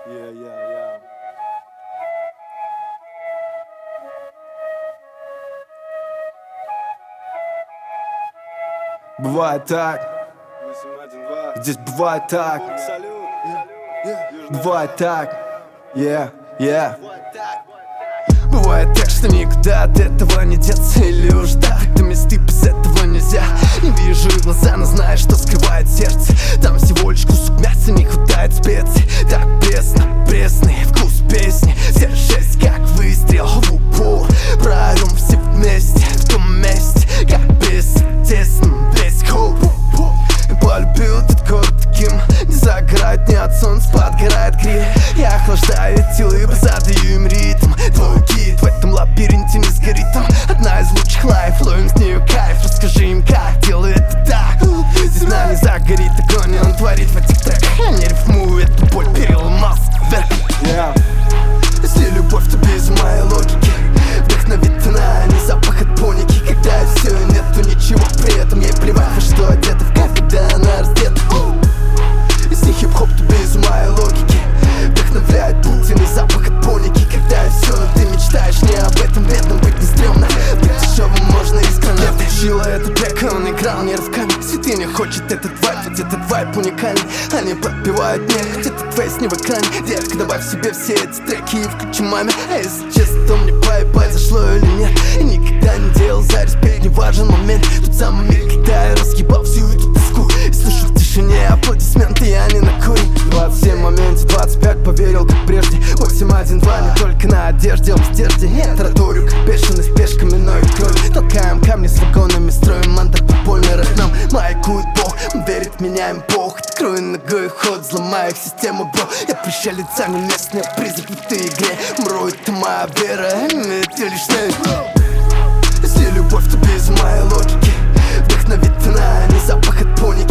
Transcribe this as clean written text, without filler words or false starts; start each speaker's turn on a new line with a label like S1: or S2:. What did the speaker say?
S1: Yeah. Бывает так, здесь бывает так, бывает так, yeah. Бывает так, что никуда от этого не деться. Или уж да, до мечты без этого нельзя. Не вижу и глаза, но знаю, что скрывает сердце. Там всего лишь кусок мяса, не хватает специй. Так пресно, пресный вкус песни. Вся жесть, как выстрел в упор. Прорвем все вместе, в том месте, как бессмертен весь холл. Полюбил этот город таким. Не загорает, не от солнца подгорает гриль. Я охлаждаю эти лыбы, задаю им ритм. Твой гид в этом лабиринте не сгорит там. Одна из лучших лайф, ловим с нею кайф. Расскажи им, как делаю это так. Здесь нами загорит огонь, и он творит в этих треках. Я не рифмую, эту боль переломался вверх. Если любовь, то без моей логики. Вдохновит она, а не запах от поники. Когда все и нету ничего, при этом ей плевать, во что одета в кайф, когда она раздета. Если хип-хоп, то без моей логики. Вдохновляет Путин и запах от поники. Когда все, но ты мечтаешь не об этом. Бедным быть не стрёмно, быть дешевым можно искренне. Я включила этот трек, он играл не рывками. Святыня хочет этот вайп, ведь этот вайп уникальный. Они подпевают мне, хоть этот фейс не в экране. Детка, добавь себе все эти треки и включи маме. А если честно, то мне поебать, зашло или нет. И никогда не делал за респект, не важен момент. Тот самый миг, когда я разъебал всю эту тоску. И слышу в тишине аплодисменты, я не на куре. 27 в моменте, 25 поверил, как прежде. 8, 1, 2, не только на одежде, он в стержне. Нет, тараторю, как бешеный, с пешками, но и кровь. Толкаем камни с вагонами, строим мантр подпольный рэп. Нам маякует Бог, он верит в меня, им Бог. Открою ногой ход, взломаю их систему, бро. Я пришелец, не местный призрак в этой игре. Мру, это моя вера, это лишь не. Если любовь, то без моей логики. Вдохновит она, а не запах от поники.